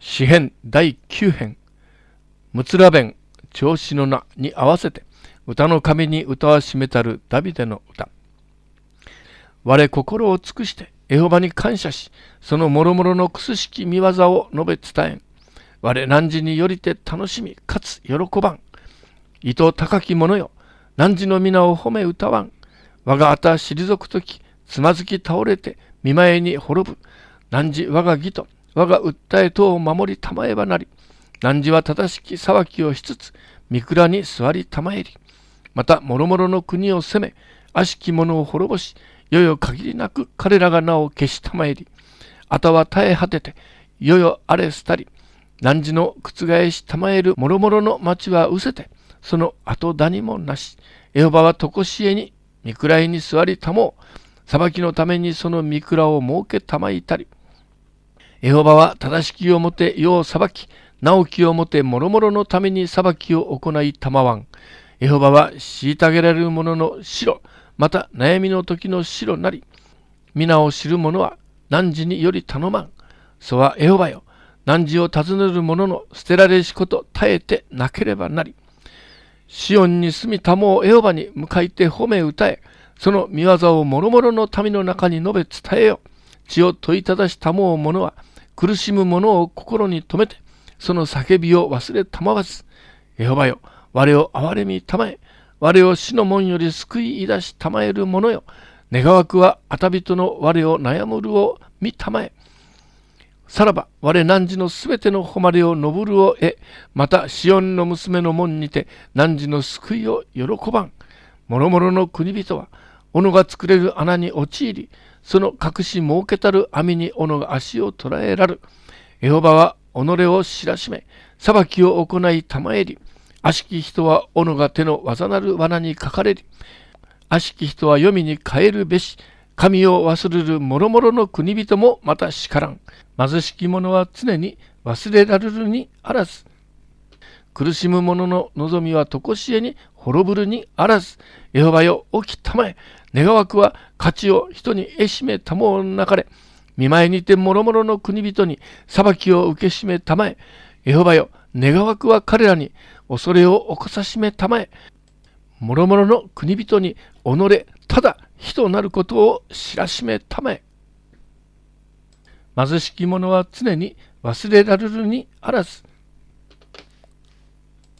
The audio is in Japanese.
詩編第9編、ムツラ弁調子の名に合わせて、歌の神に歌はしめたるダビデの歌。我心を尽くしてエホバに感謝し、その諸々のくすしき見業を述べ伝えん。我汝によりて楽しみかつ喜ばん。意図高き者よ、汝の皆を褒め歌わん。我があ退くとき、つまずき倒れて見舞いに滅ぶ。汝我が義と我が訴えとを守りたまえばなり。汝は正しき裁きをしつつ、御蔵に座りたまえり。また諸々の国を攻め、悪しき者を滅ぼし、よよ限りなく彼らが名を消したまえり。あたは耐え果てて、よよ荒れ廃り。汝の覆したまえる諸々の町は失せて、その後何もなし。エホバはとこしえに御蔵に座りたもう。裁きのためにその御蔵を設けたまいたり。エホバは正しきをもて世を裁き、直きをもて諸々のために裁きを行いたまわん。エホバは虐げられる者の城、また悩みの時の城なり。皆を知る者は汝により頼まん。そはエホバよ、汝を尋ねる者の捨てられしこと耐えてなければなり。シオンに住みたもうエホバに向かいて褒め歌え、その見業を諸々の民の中に述べ伝えよ。血を問いただしたもう者は苦しむ者を心に留めて、その叫びを忘れたまわず。エホバよ、我を憐れみたまえ。我を死の門より救い出したまえる者よ。願わくはあた人の我を悩むるを見たまえ。さらば我汝のすべての誉れを述ぶるを得、またシオンの娘の門にて汝の救いを喜ばん。諸々の国人は斧が作れる穴に陥り、その隠し設けたる網に斧が足を捉えらる。エホバは己を知らしめ、裁きを行いたまえり。悪しき人は斧が手の技なる罠にかかれり。悪しき人は黄泉に帰るべし。神を忘れる諸々の国人もまたしからん。貧しき者は常に忘れられるにあらず。苦しむ者の望みはとこしえに滅ぶるにあらず。エホバよ、起きたまえ。願わくは勝ちを人に得しめたもうなかれ。見舞いにて諸々の国人に裁きを受けしめたまえ。エホバよ、願わくは彼らに恐れを起こさしめたまえ。諸々の国人に己ただ人なることを知らしめたまえ。貧しき者は常に忘れられるにあらず。